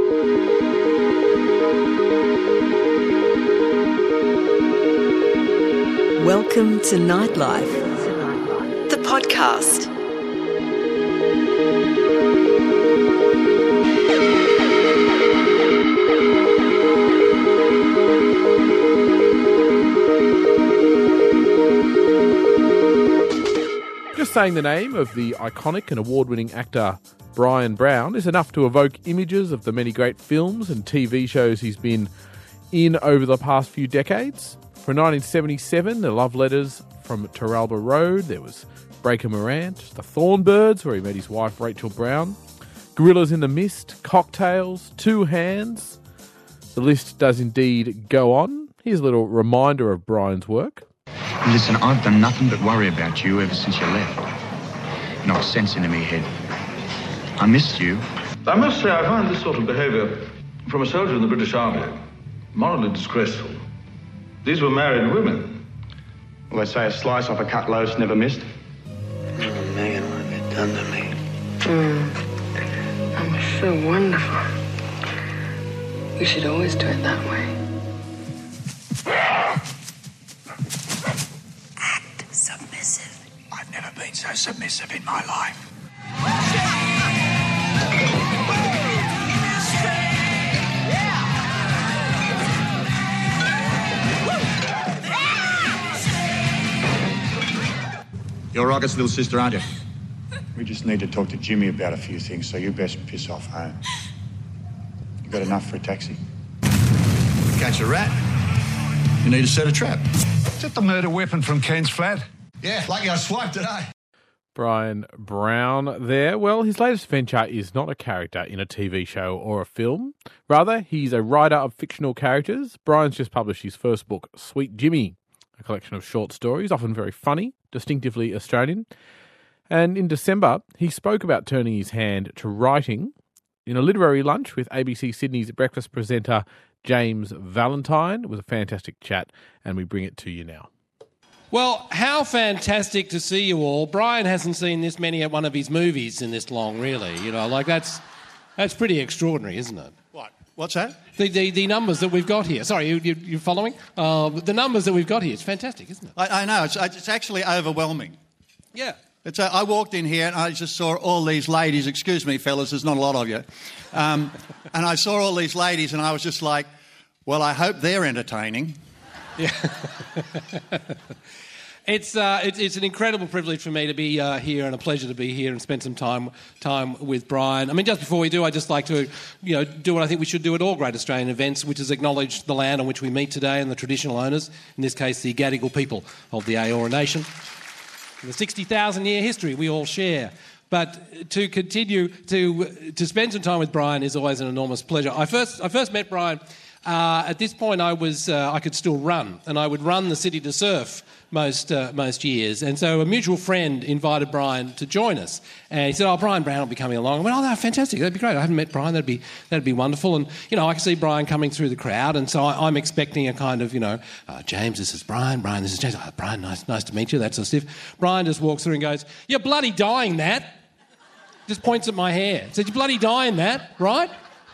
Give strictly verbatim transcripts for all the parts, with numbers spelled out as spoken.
Welcome to Nightlife, the podcast. Just saying the name of the iconic and award-winning actor Bryan Brown is enough to evoke images of the many great films and T V shows he's been in over the past few decades. From nineteen seventy-seven, the love letters from Terralba Road. There was Breaker Morant, The Thornbirds, where he met his wife Rachel Brown, Gorillas in the Mist, Cocktails, Two Hands. The list does indeed go on. Here's a little reminder of Bryan's work. Listen, I've done nothing but worry about you ever since you left. Knocked sense into me head. I missed you. I must say I find this sort of behaviour from a soldier in the British Army morally disgraceful. These were married women. Well, they say a slice off a cut loaf's never missed. Oh, Megan, what have you done to me? Mm. That was so wonderful. You should always do it that way. Act submissive. I've never been so submissive in my life. You're Rocket's little sister, aren't you? We just need to talk to Jimmy about a few things, so you best piss off home. You got enough for a taxi? Catch a rat. You need to set a trap. Is that the murder weapon from Ken's flat? Yeah, lucky I swiped today. Bryan Brown there. Well, his latest venture is not a character in a T V show or a film. Rather, he's a writer of fictional characters. Bryan's just published his first book, Sweet Jimmy, a collection of short stories, often very funny, distinctively Australian. And in December, he spoke about turning his hand to writing in a literary lunch with A B C Sydney's breakfast presenter James Valentine. It was a fantastic chat, and we bring it to you now. Well, how fantastic to see you all. Bryan hasn't seen this many at one of his movies in this long, really. You know, like that's that's pretty extraordinary, isn't it? What? What's that? The the, the numbers that we've got here. Sorry, you, you, you're following? Uh, the numbers that we've got here. It's fantastic, isn't it? I, I know. It's, it's actually overwhelming. Yeah. It's a, I walked in here and I just saw all these ladies. Excuse me, fellas, there's not a lot of you. Um, and I saw all these ladies and I was just like, well, I hope they're entertaining. Yeah. It's, uh, it's it's an incredible privilege for me to be uh, here and a pleasure to be here and spend some time time with Bryan. I mean, just before we do, I'd just like to, you know, do what I think we should do at all great Australian events, which is acknowledge the land on which we meet today and the traditional owners, in this case the Gadigal people of the Eora Nation. The sixty thousand year history we all share. But to continue to to spend some time with Bryan is always an enormous pleasure. I first I first met Bryan. Uh, at this point, I was uh, I could still run, and I would run the City to Surf most uh, most years. And so a mutual friend invited Bryan to join us, and he said, "Oh, Bryan Brown will be coming along." I went, "Oh, no, fantastic! That'd be great. I haven't met Bryan. That'd be that'd be wonderful." And you know, I could see Bryan coming through the crowd, and so I, I'm expecting a kind of, you know, uh, James, this is Bryan. Bryan, this is James. Oh, Bryan, nice nice to meet you. That sort of stuff. Bryan just walks through and goes, "You're bloody dying, that." Just points at my hair. Said, "You're bloody dying, that, right?"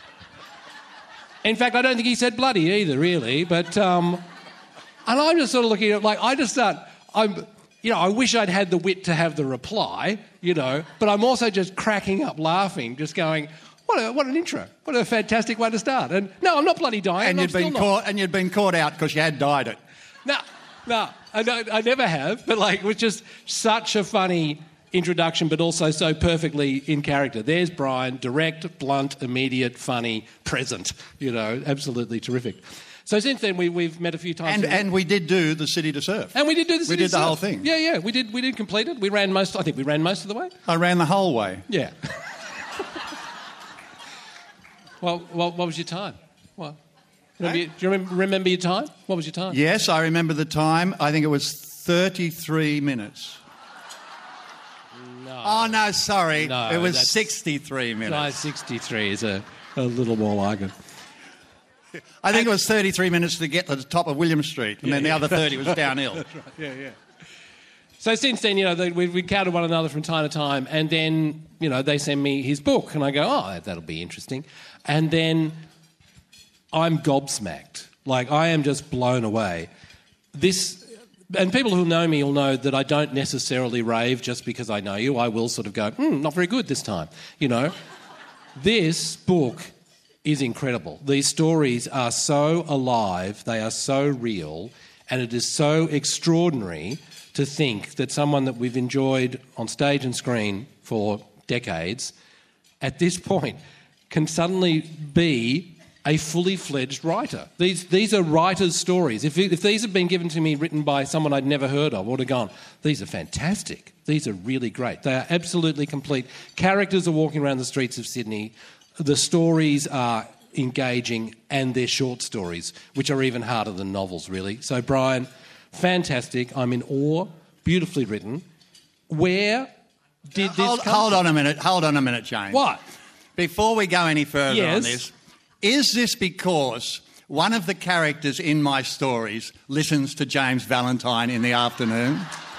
In fact, I don't think he said bloody either, really. But, um, and I'm just sort of looking at it like, I just start, I'm, you know, I wish I'd had the wit to have the reply, you know, but I'm also just cracking up laughing, just going, what a, what an intro. What a fantastic way to start. And no, I'm not bloody dying. And, I'm you'd, been still caught, not. and you'd been caught out because you had dyed it. No, no, I, don't, I never have, but like, it was just such a funny introduction, but also so perfectly in character. There's Bryan, direct, blunt, immediate, funny, present. You know, absolutely terrific. So since then, we, we've met a few times. And, and we did do the City to Surf. And we did do the We City did to the Surf. whole thing. Yeah, yeah, we did. We did complete it. We ran most. I think we ran most of the way. I ran the whole way. Yeah. well, what, what was your time? What? Remember Hey? your, do you remember, remember your time? What was your time? Yes, I remember the time. I think it was thirty-three minutes. No. Oh, no, sorry. No, it was that's- sixty-three minutes. No, sixty-three is a, a little more like it. I think it was thirty-three minutes to get to the top of William Street, and Yeah, then the yeah. other thirty was downhill. That's right. Yeah, yeah. So since then, you know, they, we, we encountered one another from time to time, and then, you know, they send me his book, and I go, oh, that'll be interesting. And then I'm gobsmacked. Like, I am just blown away. This, and people who know me will know that I don't necessarily rave just because I know you. I will sort of go, hmm, not very good this time, you know. This book is incredible. These stories are so alive, they are so real, and it is so extraordinary to think that someone that we've enjoyed on stage and screen for decades, at this point, can suddenly be a fully fledged writer. These these are writers' stories. If, if these had been given to me written by someone I'd never heard of, I would have gone, these are fantastic. These are really great. They are absolutely complete. Characters are walking around the streets of Sydney. The stories are engaging, and they're short stories, which are even harder than novels, really. So, Brian, fantastic. I'm in awe. Beautifully written. Where did this hold, come hold from? on a minute. Hold on a minute, James. What? Before we go any further Yes. on this, is this because one of the characters in my stories listens to James Valentine in the afternoon?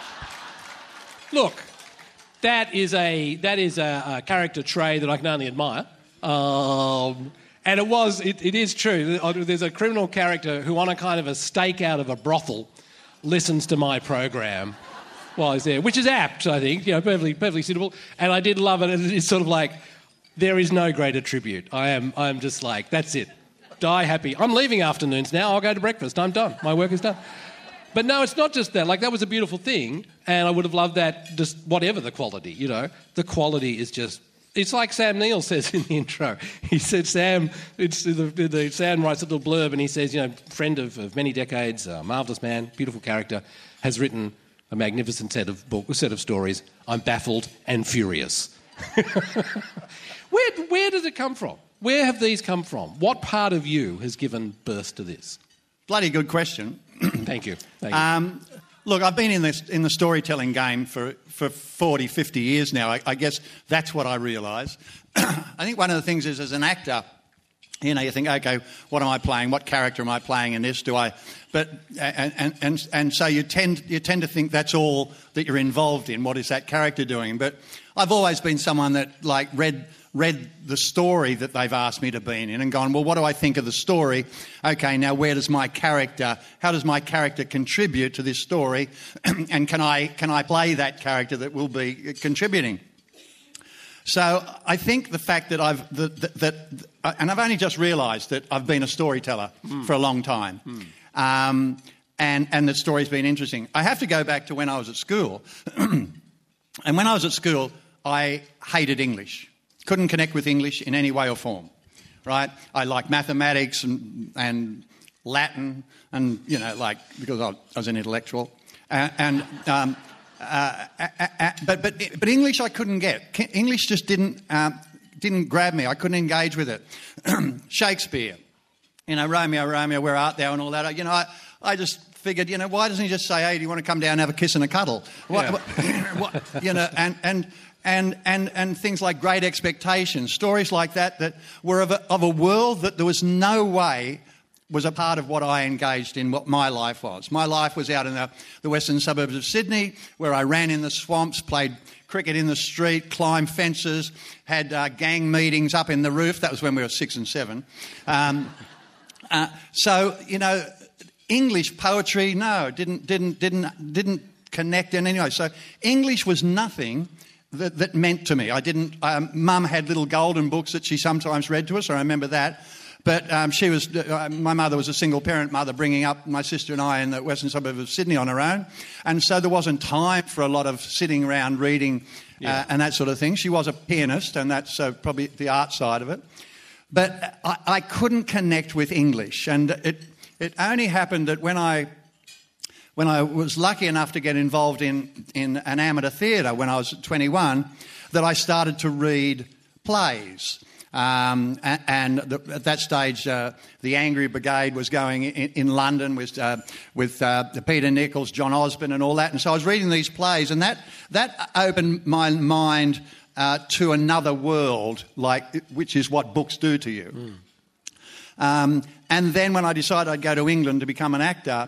Look, that is a that is a, a character trait that I can only admire. Um, and it was, it, it is true. There's a criminal character who, on a kind of a stakeout of a brothel, listens to my program while he's there, which is apt, I think, you know, perfectly, perfectly suitable. And I did love it. And it's sort of like, there is no greater tribute. I am, I am just like, that's it. Die happy. I'm leaving afternoons now. I'll go to breakfast. I'm done. My work is done. But no, it's not just that. Like, that was a beautiful thing, and I would have loved that, just whatever the quality, you know. The quality is just... It's like Sam Neill says in the intro. He said, Sam, it's the, the, Sam writes a little blurb, and he says, you know, friend of, of many decades, uh, marvellous man, beautiful character, has written a magnificent set of book, set of stories. I'm baffled and furious. where, where does it come from? Where have these come from? What part of you has given birth to this? Bloody good question. Thank you. Thank you. Um, look, I've been in this in the storytelling game for, for forty, fifty years now. I, I guess that's what I realise. I think one of the things is, as an actor, you know, you think, okay, what am I playing? What character am I playing in this? Do I? But and and and, and so you tend you tend to think that's all that you're involved in. What is that character doing? But I've always been someone that like read. read the story that they've asked me to be in and gone, well, what do I think of the story? Okay, now where does my character, how does my character contribute to this story? And can I can I play that character that will be contributing? So I think the fact that I've, that, that, that and I've only just realised that I've been a storyteller mm. for a long time. Mm. Um, and, and the story's been interesting. I have to go back to when I was at school. And when I was at school, I hated English. Couldn't connect with English in any way or form, right? I liked mathematics and, and Latin and, you know, like, because I was an intellectual. Uh, and, um, uh, uh, uh, but, but, but English I couldn't get. English just didn't, um, didn't grab me. I couldn't engage with it. Shakespeare, you know, Romeo, Romeo, where art thou and all that. You know, I, I just figured, you know, why doesn't he just say, hey, do you want to come down and have a kiss and a cuddle? What, yeah. what, what, you know, and... and And, and and things like Great Expectations, stories like that that were of a, of a world that there was no way was a part of what I engaged in, what my life was. My life was out in the, the western suburbs of Sydney, where I ran in the swamps, played cricket in the street, climbed fences, had uh, gang meetings up in the roof. That was when we were six and seven. Um, uh, so, you know, English poetry, no, didn't didn't didn't didn't connect in any way. So English was nothing That, that meant to me. I didn't. Um, Mum had little golden books that she sometimes read to us. I remember that. But um, she was. Uh, my mother was a single parent mother, bringing up my sister and I in the western suburb of Sydney on her own, and so there wasn't time for a lot of sitting around reading uh, yeah. and that sort of thing. She was a pianist, and that's uh, probably the art side of it. But I, I couldn't connect with English, and it it only happened that when I. When I was lucky enough to get involved in, in an amateur theatre when I was twenty-one, that I started to read plays. Um, and and the, at that stage, uh, the Angry Brigade was going in, in London with, uh, with uh, Peter Nichols, John Osborne and all that. And so I was reading these plays, and that, that opened my mind uh, to another world, like which is what books do to you. Mm. Um, and then when I decided I'd go to England to become an actor,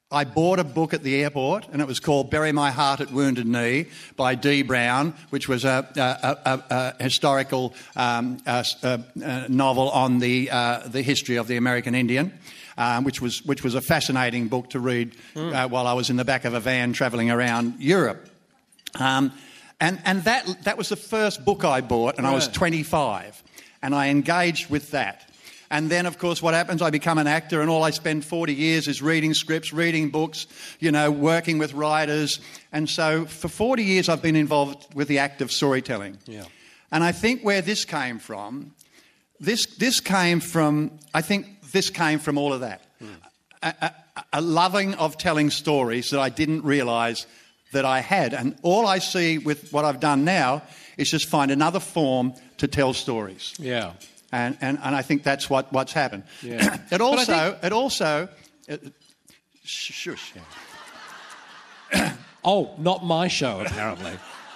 I bought a book at the airport, and it was called Bury My Heart at Wounded Knee by Dee Brown, which was a, a, a, a historical um, a, a novel on the uh, the history of the American Indian, um, which was which was a fascinating book to read mm. uh, while I was in the back of a van travelling around Europe. Um, and and that that was the first book I bought, and right. I was twenty-five, and I engaged with that. And then, of course, what happens, I become an actor, and all I spend forty years is reading scripts, reading books, you know, working with writers. And so for forty years I've been involved with the act of storytelling. Yeah. And I think where this came from, this this came from, I think this came from all of that. Mm. A, a, a loving of telling stories that I didn't realise that I had. And all I see with what I've done now is just find another form to tell stories. Yeah. And, and and I think that's what, what's happened. Yeah. it also think... it also it, shush. Yeah. Oh, not my show apparently.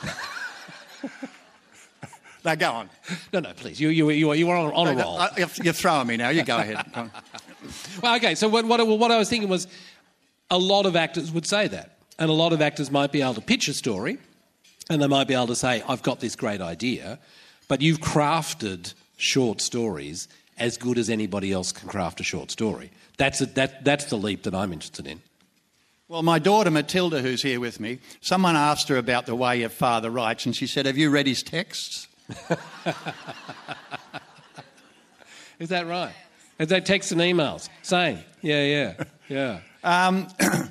Now go on. No, no, please. You you you you are on, on a roll. Uh, you're throwing me now. You go ahead. Well, okay. So what what what I was thinking was, a lot of actors would say that, and a lot of actors might be able to pitch a story, and they might be able to say, "I've got this great idea," but you've crafted short stories as good as anybody else can craft a short story. That's a, that that's the leap that I'm interested in. Well, my daughter Matilda, who's here with me, someone asked her about the way your father writes, and she said, "Have you read his texts?" Is that right? Is that texts and emails? Same. Yeah, yeah, yeah. Um,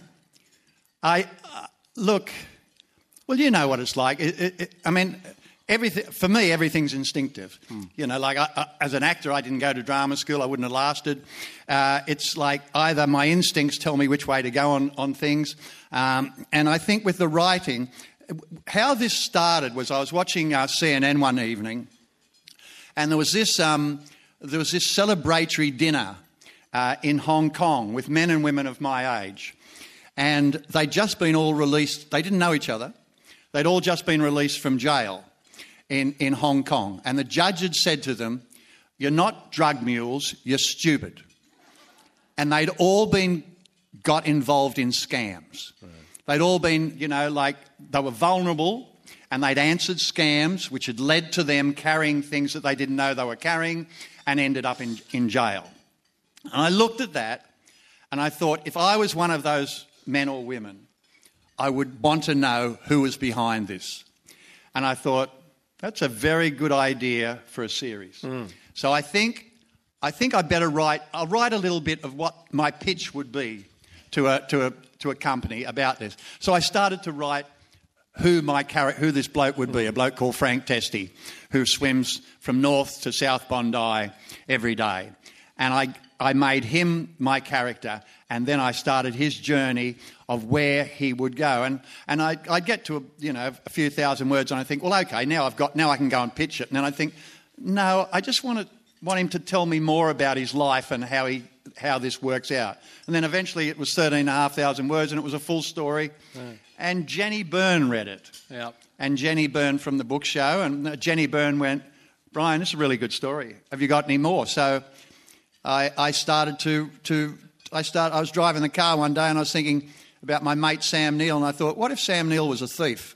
I uh, look. Well, you know what it's like. It, it, it, I mean. Everything, for me, everything's instinctive. Mm. You know, like I, I, as an actor, I didn't go to drama school. I wouldn't have lasted. Uh, it's like either my instincts tell me which way to go on, on things. Um, and I think with the writing, how this started was I was watching uh, C N N one evening, and there was this, um, there was this celebratory dinner uh, in Hong Kong with men and women of my age. And they'd just been all released. They didn't know each other. They'd all just been released from jail. In, in Hong Kong. And the judge had said to them, "You're not drug mules, you're stupid." And they'd all been got involved in scams. Right. They'd all been, you know, like they were vulnerable and they'd answered scams which had led to them carrying things that they didn't know they were carrying and ended up in, in jail. And I looked at that and I thought, if I was one of those men or women, I would want to know who was behind this. And I thought, that's a very good idea for a series. Mm. So I think I think I better write. I'll write a little bit of what my pitch would be to a to a to a company about this. So I started to write who my character, who this bloke would be. A bloke called Frank Testy, who swims from North to South Bondi every day, and I I made him my character, and then I started his journey of where he would go, and and I I'd get to a, you know a few thousand words, and I think, well, okay, now I've got now I can go and pitch it, and then I think, no, I just want to want him to tell me more about his life and how he how this works out, and then eventually it was thirteen and a half thousand words, and it was a full story, right. And Jenny Byrne read it, yeah, and Jenny Byrne from the book show, and Jenny Byrne went, "Brian, this is a really good story. Have you got any more?" So I I started to to I start I was driving the car one day, and I was thinking about my mate Sam Neill, and I thought, what if Sam Neill was a thief?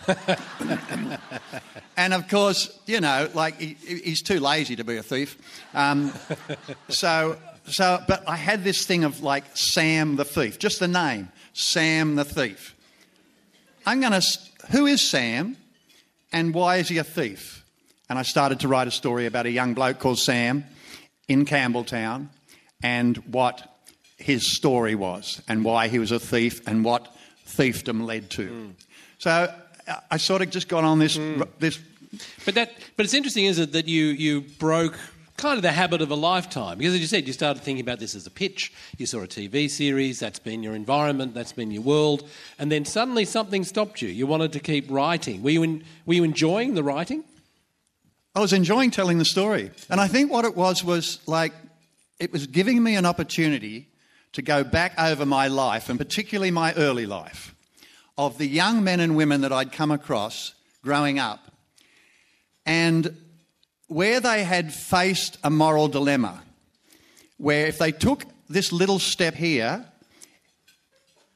And of course, you know, like he, he's too lazy to be a thief. Um, so, so, but I had this thing of like Sam the thief, just the name, Sam the thief. I'm going to, who is Sam, and why is he a thief? And I started to write a story about a young bloke called Sam in Campbelltown, and what his story was, and why he was a thief, and what thiefdom led to. Mm. So I sort of just got on this mm. this. But that, but it's interesting, isn't it, that you you broke kind of the habit of a lifetime, because as you said, you started thinking about this as a pitch. You saw a T V series, that's been your environment, that's been your world, and then suddenly something stopped you. You wanted to keep writing. Were you in, were you enjoying the writing? I was enjoying telling the story, and I think what it was was like it was giving me an opportunity to go back over my life, and particularly my early life, of the young men and women that I'd come across growing up, and where they had faced a moral dilemma, where if they took this little step here,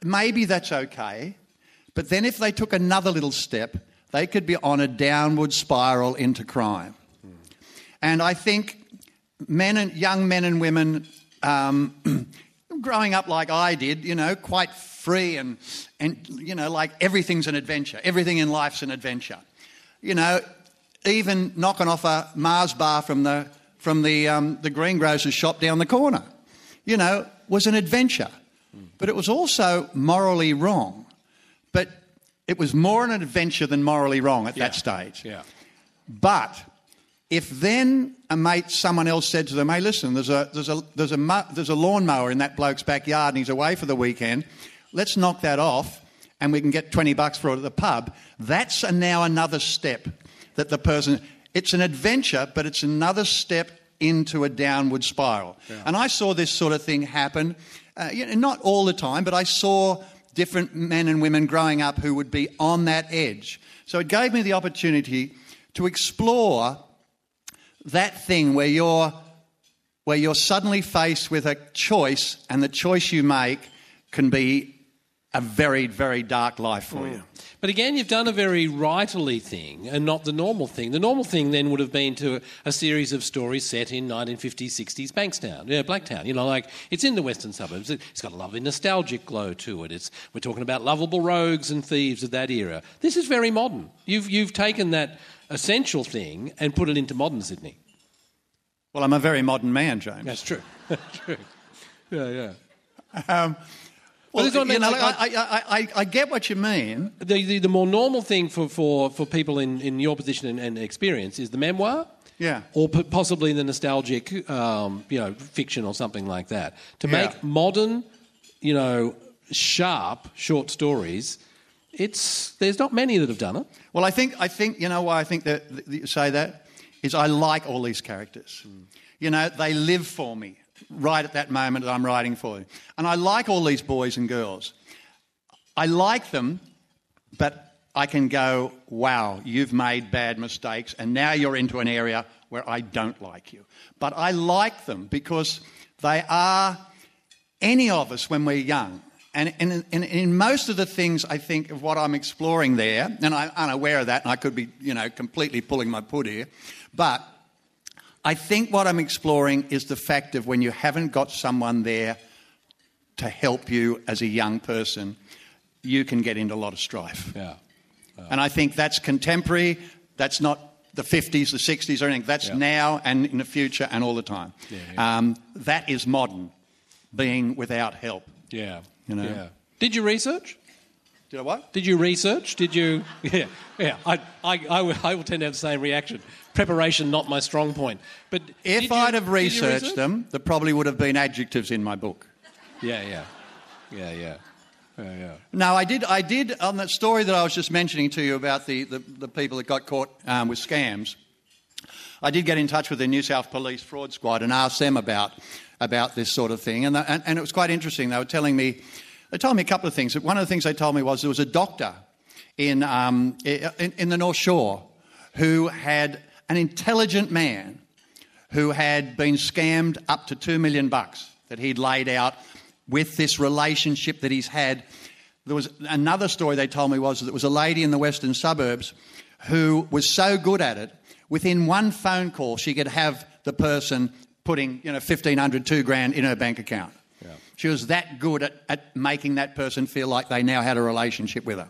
maybe that's okay. But then if they took another little step, they could be on a downward spiral into crime. Mm. And I think men and young men and women um, growing up like I did, you know, quite free and, and, you know, like everything's an adventure. Everything in life's an adventure. You know, even knocking off a Mars bar from the from the um, the greengrocer's shop down the corner, you know, was an adventure. Mm. But it was also morally wrong. But it was more an adventure than morally wrong at yeah. that stage. Yeah. But if then a mate, someone else said to them, "Hey, listen, there's a there's a there's a mo- there's a lawnmower in that bloke's backyard, and he's away for the weekend. Let's knock that off, and we can get twenty bucks for it at the pub." That's a, now another step that the person. It's an adventure, but it's another step into a downward spiral. Yeah. And I saw this sort of thing happen, uh, you know, not all the time, but I saw different men and women growing up who would be on that edge. So it gave me the opportunity to explore that thing where you're where you're suddenly faced with a choice, and the choice you make can be a very, very dark life for mm. you. But again, you've done a very writerly thing and not the normal thing. The normal thing then would have been to a, a series of stories set in nineteen fifties, sixties Bankstown, yeah, Blacktown. You know, like it's in the western suburbs. It's got a lovely nostalgic glow to it. It's we're talking about lovable rogues and thieves of that era. This is very modern. You've you've taken that essential thing and put it into modern Sydney. Well, I'm a very modern man, James. That's true. That's true. Yeah, yeah. Um, Well, well you know, like, I, I, I, I get what you mean. The, the, the more normal thing for, for, for people in, in your position and, and experience is the memoir, yeah, or p- possibly the nostalgic, um, you know, fiction or something like that. To yeah. make modern, you know, sharp short stories, it's there's not many that have done it. Well, I think I think you know why I think that, that you say that is I like all these characters. Mm. You know, they live for me. Right at that moment that I'm writing for you. And I like all these boys and girls. I like them, but I can go, wow, you've made bad mistakes and now you're into an area where I don't like you. But I like them because they are any of us when we're young. And in, in, in most of the things I think of what I'm exploring there, and I'm unaware of that and I could be, you know, completely pulling my put here, but I think what I'm exploring is the fact of when you haven't got someone there to help you as a young person, you can get into a lot of strife. Yeah. Uh, and I think that's contemporary. That's not the fifties, the sixties or anything. That's yeah. now and in the future and all the time. Yeah, yeah. Um, that is modern, being without help. Yeah. You know? Yeah. Did you research? Did I what? Did you research? Did you? Yeah. Yeah. I, I, I, will, I will tend to have the same reaction. Preparation, not my strong point. But if you, I'd have researched research? them, there probably would have been adjectives in my book. Yeah, yeah, yeah, yeah, yeah, yeah. No, I did. I did on that story that I was just mentioning to you about the, the, the people that got caught um, with scams. I did get in touch with the New South Police Fraud Squad and asked them about about this sort of thing, and, the, and and it was quite interesting. They were telling me, they told me a couple of things. One of the things they told me was there was a doctor in um, in, in the North Shore who had an intelligent man who had been scammed up to two million bucks that he'd laid out with this relationship that he's had. There was another story they told me was that there was a lady in the western suburbs who was so good at it, within one phone call she could have the person putting, you know, fifteen hundred, two grand in her bank account. Yeah. She was that good at, at making that person feel like they now had a relationship with her.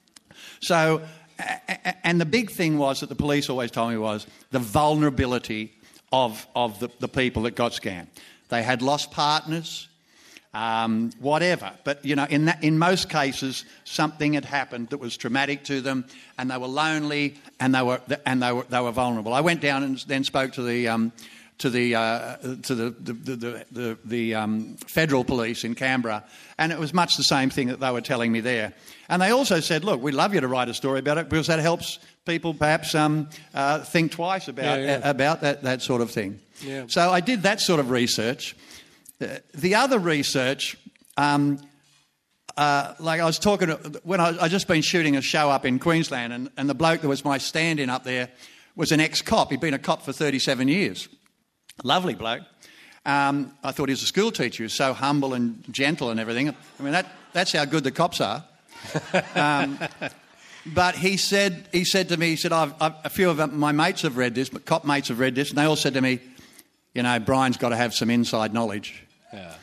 So, and the big thing was that the police always told me was the vulnerability of, of the, the people that got scammed. They had lost partners, um, whatever. But, you know, in that, in most cases, something had happened that was traumatic to them, and they were lonely, and they were and they were they were vulnerable. I went down and then spoke to the um, to the uh, to the the the, the, the um, federal police in Canberra, and it was much the same thing that they were telling me there. And they also said, "Look, we'd love you to write a story about it because that helps people perhaps um, uh, think twice about yeah, yeah. Uh, about that that sort of thing." Yeah. So I did that sort of research. Uh, the other research, um, uh, like I was talking to, when I I just been shooting a show up in Queensland, and, and the bloke that was my stand-in up there was an ex-cop. He'd been a cop for thirty-seven years. Lovely bloke. Um, I thought he was a school teacher. He was so humble and gentle and everything. I mean, that, that's how good the cops are. Um, but he said, he said to me, he said, I've, I've, a few of my mates have read this, but cop mates have read this, and they all said to me, you know, Brian's got to have some inside knowledge. Yeah.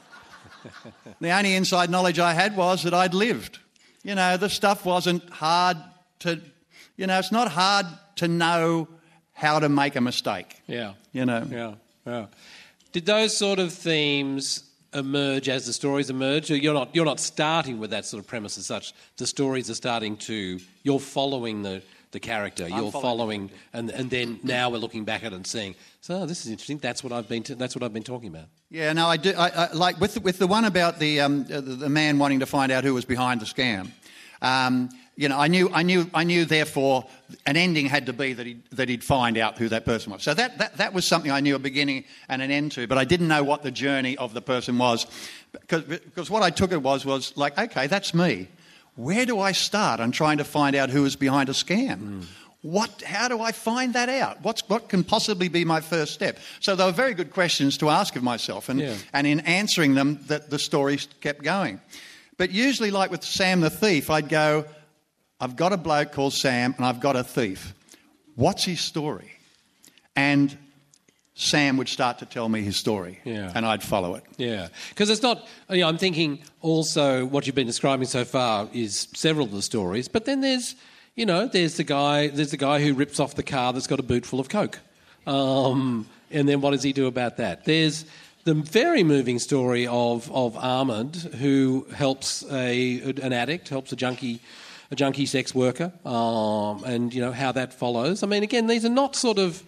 The only inside knowledge I had was that I'd lived. You know, the stuff wasn't hard to, you know, it's not hard to know how to make a mistake. Yeah. You know. Yeah, yeah. Did those sort of themes emerge as the stories emerge? Or you're not you're not starting with that sort of premise as such. The stories are starting to, you're following the, the character, I'm you're following following, and and then now we're looking back at it and saying, so oh, this is interesting. That's what I've been t- that's what I've been talking about. Yeah, no, I do. I, I, like with the, with the one about the, um, the the man wanting to find out who was behind the scam. Um, you know, I knew, I knew, I knew. Therefore, an ending had to be that he that he'd find out who that person was. So that, that that was something I knew a beginning and an end to. But I didn't know what the journey of the person was, because because what I took it was was like, okay, that's me. Where do I start on trying to find out who is behind a scam? Mm. What? How do I find that out? What's what can possibly be my first step? So they were very good questions to ask of myself, and yeah. and in answering them, that the story kept going. But usually, like with Sam the thief, I'd go, I've got a bloke called Sam and I've got a thief. What's his story? And Sam would start to tell me his story, yeah. and I'd follow it. Yeah, because it's not, you know, I'm thinking also what you've been describing so far is several of the stories, but then there's, you know, there's the guy, there's the guy who rips off the car that's got a boot full of coke. Um, and then what does he do about that? There's the very moving story of, of Ahmed, who helps a an addict, helps a junkie, a junkie sex worker, um, and you know how that follows. I mean, again, these are not sort of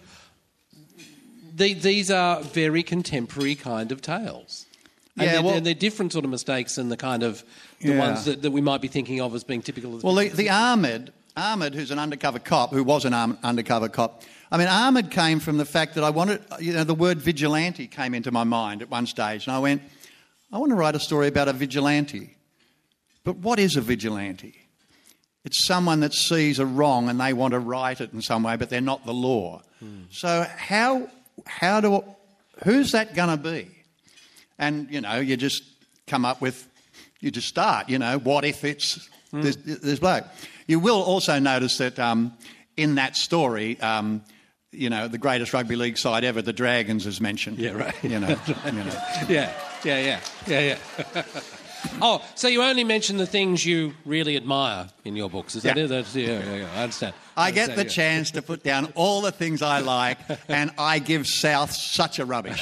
the, these are very contemporary kind of tales, and, yeah, they're, well, and they're different sort of mistakes than the kind of the yeah. ones that, that we might be thinking of as being typical of the Well, the, the Ahmed, Ahmed, who's an undercover cop, who was an um, undercover cop. I mean, Ahmed came from the fact that I wanted, you know, the word vigilante came into my mind at one stage, and I went, I want to write a story about a vigilante. But what is a vigilante? It's someone that sees a wrong and they want to right it in some way, but they're not the law. Hmm. So how how do who's that going to be? And you know, you just come up with, you just start. You know, what if it's hmm. this, this bloke? You will also notice that um, in that story. Um, You know, the greatest rugby league side ever, the Dragons, is mentioned. Yeah, right. You know, you know. yeah, yeah, yeah, yeah, yeah. Oh, so you only mention the things you really admire in your books, is that yeah. it? That's, yeah, yeah, yeah, I understand. I, I get understand, the yeah. chance to put down all the things I like, and I give South such a rubbish.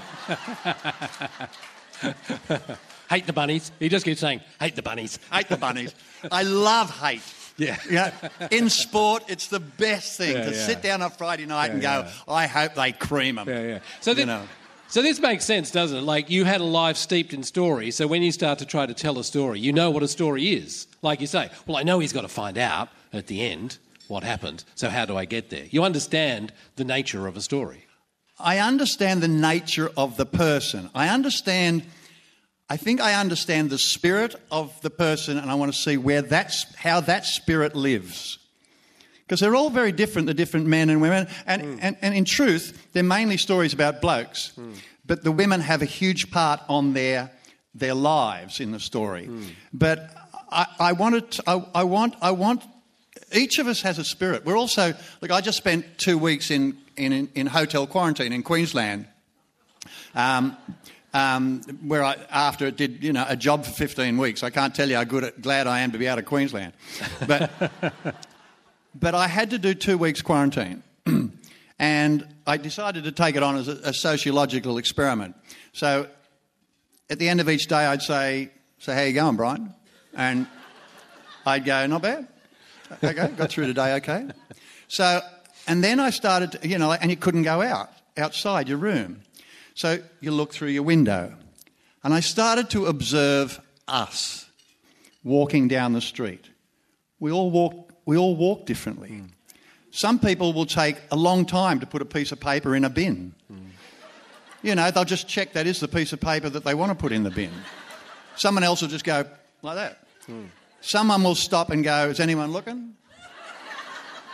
Hate the bunnies. He just keeps saying, hate the bunnies. Hate the bunnies. I love hate. Yeah. You know, in sport, it's the best thing yeah, to yeah. sit down on Friday night yeah, and go, yeah. I hope they cream them. Yeah, yeah. So, you th- know. so this makes sense, doesn't it? Like, you had a life steeped in story, so when you start to try to tell a story, you know what a story is. Like you say, well, I know he's got to find out at the end what happened, so how do I get there? You understand the nature of a story. I understand the nature of the person. I understand... I think I understand the spirit of the person, and I want to see where that's how that spirit lives. Because they're all very different, the different men and women. And, mm. and, and in truth, they're mainly stories about blokes. Mm. But the women have a huge part on their their lives in the story. Mm. But I, I wanted to, I, I want I want each of us has a spirit. We're also look. I just spent two weeks in in, in hotel quarantine in Queensland. Um, Um, where I, after it did, you know, a job for fifteen weeks. I can't tell you how good, glad I am to be out of Queensland. But, but I had to do two weeks quarantine. And I decided to take it on as a, a sociological experiment. So at the end of each day, I'd say, so how you going, Brian? And I'd go, not bad. Okay, got through today, okay. So, and then I started, to, you know, and you couldn't go out, outside your room. So you look through your window. And I started to observe us walking down the street. We all walk, we all walk differently. Mm. Some people will take a long time to put a piece of paper in a bin. Mm. You know, they'll just check that is the piece of paper that they want to put in the bin. Someone else will just go like that. Mm. Someone will stop and go, is anyone looking?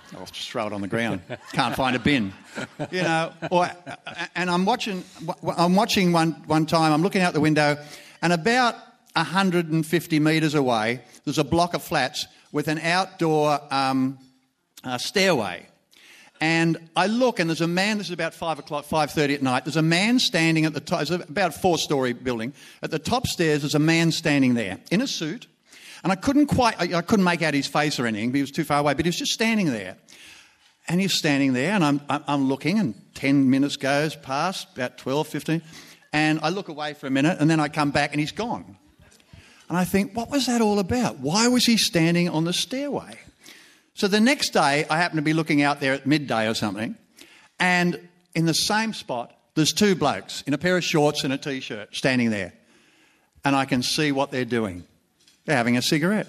I'll just throw it on the ground. Can't find a bin, you know. Or, and I'm watching. I'm watching one one time. I'm looking out the window, and about one hundred fifty metres away, there's a block of flats with an outdoor um, uh, stairway. And I look, and there's a man. This is about five o'clock, five thirty at night. There's a man standing at the top. It's about a four-storey building. At the top stairs, there's a man standing there in a suit. And I couldn't quite, I, I couldn't make out his face or anything, but he was too far away. But he was just standing there. And he's standing there, and I'm, I'm looking, and ten minutes goes past, about twelve, fifteen. And I look away for a minute, and then I come back, and he's gone. And I think, what was that all about? Why was he standing on the stairway? So the next day, I happen to be looking out there at midday or something, and in the same spot, there's two blokes in a pair of shorts and a T-shirt standing there. And I can see what they're doing. They're having a cigarette.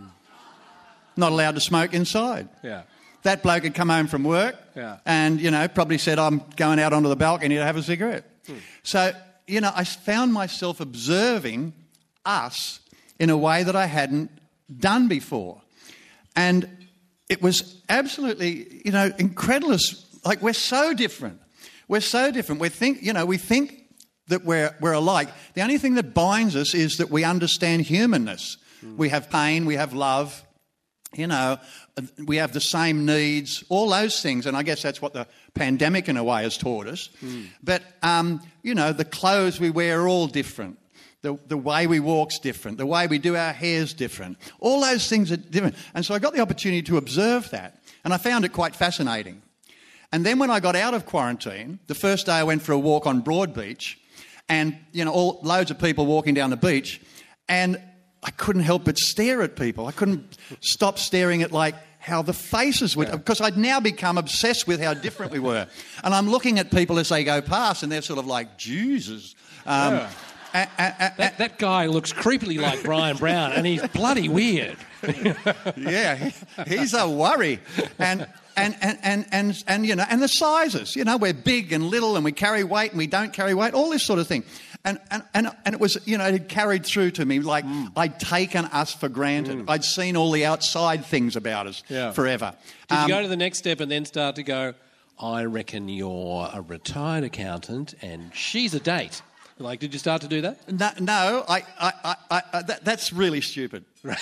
Not allowed to smoke inside. Yeah. That bloke had come home from work yeah. and, you know, probably said, I'm going out onto the balcony to have a cigarette. Hmm. So, you know, I found myself observing us in a way that I hadn't done before. And it was absolutely, you know, incredulous. Like, we're so different. We're so different. We think, you know, we think that we're, we're alike. The only thing that binds us is that we understand humanness. Mm. We have pain, we have love, you know, we have the same needs, all those things. And I guess that's what the pandemic in a way has taught us. Mm. But, um, you know, the clothes we wear are all different. The, the way we walk's different. The way we do our hair's different. All those things are different. And so I got the opportunity to observe that. And I found it quite fascinating. And then when I got out of quarantine, the first day I went for a walk on Broadbeach, and, you know, all, loads of people walking down the beach, and I couldn't help but stare at people. I couldn't stop staring at, like, how the faces would... Because yeah. I'd now become obsessed with how different we were. And I'm looking at people as they go past, and they're sort of like, Jesus. Um, yeah. a, a, a, that, that guy looks creepily like Brian Brown, and he's bloody weird. Yeah, he, he's a worry. And... And, and, and, and, and, you know, and the sizes, you know, we're big and little and we carry weight and we don't carry weight, all this sort of thing. And, and, and, and it was, you know, it had carried through to me like mm. I'd taken us for granted. Mm. I'd seen all the outside things about us yeah. forever. Did um, you go to the next step and then start to go, I reckon you're a retired accountant and she's a date? Like, did you start to do that? No, no I, I, I, I, I that, that's really stupid.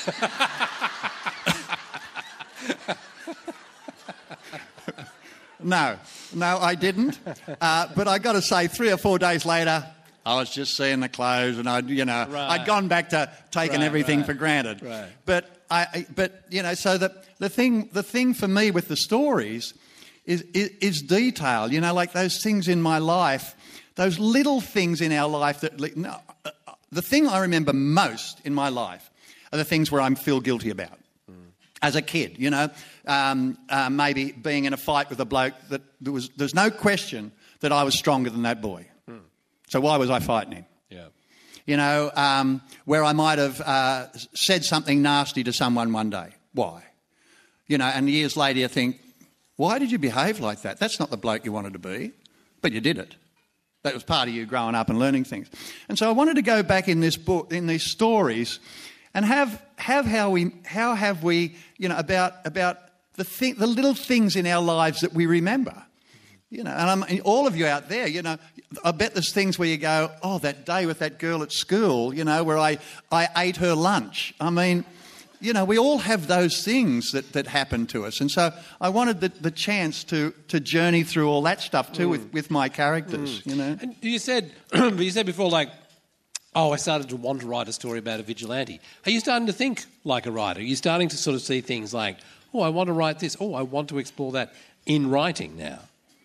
No, no, I didn't. Uh, but I got to say, three or four days later, I was just seeing the clothes, and I'd, you know, right. I'd gone back to taking right, everything right. for granted. Right. But I, but you know, so the the thing, the thing for me with the stories is, is is detail. You know, like those things in my life, those little things in our life that. No, the thing I remember most in my life are the things where I feel guilty about. As a kid, you know, um, uh, maybe being in a fight with a bloke that there was, there's no question that I was stronger than that boy. Mm. So why was I fighting him? Yeah. You know, um, where I might have uh, said something nasty to someone one day. Why? You know, and years later you think, why did you behave like that? That's not the bloke you wanted to be, but you did it. That was part of you growing up and learning things. And so I wanted to go back in this book, in these stories, and have have how we how have we you know about about the thing, the little things in our lives that we remember, you know. And I'm, and all of you out there, you know, I bet there's things where you go, oh, that day with that girl at school, you know, where I I ate her lunch. I mean, you know, we all have those things that, that happen to us, and so I wanted the, the chance to to journey through all that stuff too mm. with with my characters, mm. you know. And you said you said before, like, oh, I started to want to write a story about a vigilante. Are you starting to think like a writer? Are you starting to sort of see things like, oh, I want to write this. Oh, I want to explore that in writing now?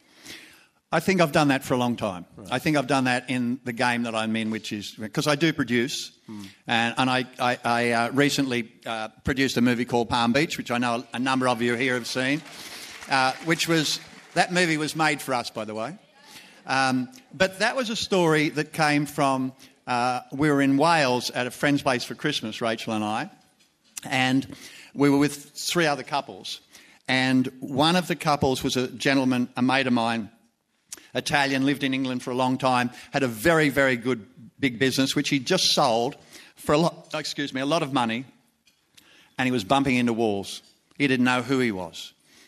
I think I've done that for a long time. Right. I think I've done that in the game that I'm in, which is... Because I do produce. Hmm. And, and I, I, I uh, recently uh, produced a movie called Palm Beach, which I know a number of you here have seen, uh, which was... That movie was made for us, by the way. Um, but that was a story that came from... Uh, we were in Wales at a friend's place for Christmas, Rachel and I, and we were with three other couples. And one of the couples was a gentleman, a mate of mine, Italian, lived in England for a long time, had a very, very good big business, which he just sold for a lot, excuse me, a lot of money, and he was bumping into walls. He didn't know who he was.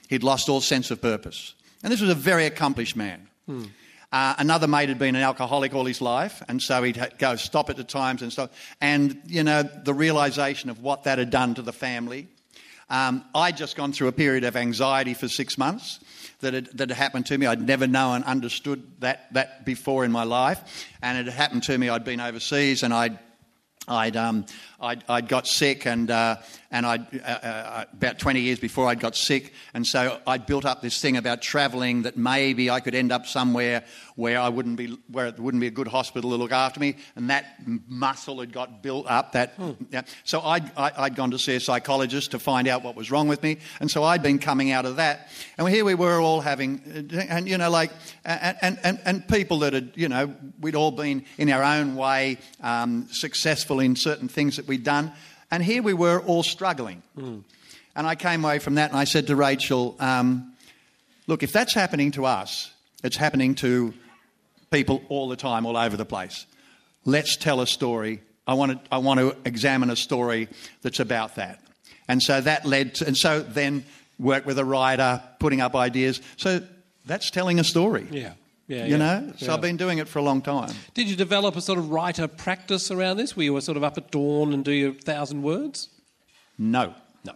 He'd lost all sense of purpose. And this was a very accomplished man. Hmm. Uh, another mate had been an alcoholic all his life, and so he'd go stop at times and stuff. And, you know, the realisation of what that had done to the family. Um, I'd just gone through a period of anxiety for six months that had, that had happened to me. I'd never known, understood that, that before in my life. And it had happened to me. I'd been overseas and I'd I'd, um, I'd, I'd got sick, and uh, and I'd, uh, uh, about twenty years before I'd got sick, and so I'd built up this thing about travelling, that maybe I could end up somewhere where I wouldn't be, where it wouldn't be a good hospital to look after me, and that muscle had got built up. That hmm. yeah. So I'd, I, I'd gone to see a psychologist to find out what was wrong with me, and so I'd been coming out of that, and here we were all having, and you know, like, and and and, and people that had, you know, we'd all been in our own way um, successful in certain things that we'd done, and here we were all struggling. Mm. And I came away from that and I said to Rachel, um, look, if that's happening to us, it's happening to people all the time, all over the place. Let's tell a story. I want to, I want to examine a story that's about that. And so that led to, and so then work with a writer, putting up ideas. So that's telling a story. Yeah. Yeah, you yeah, know, so yeah. I've been doing it for a long time. Did you develop a sort of writer practice around this, where you were sort of up at dawn and do your thousand words? No. No.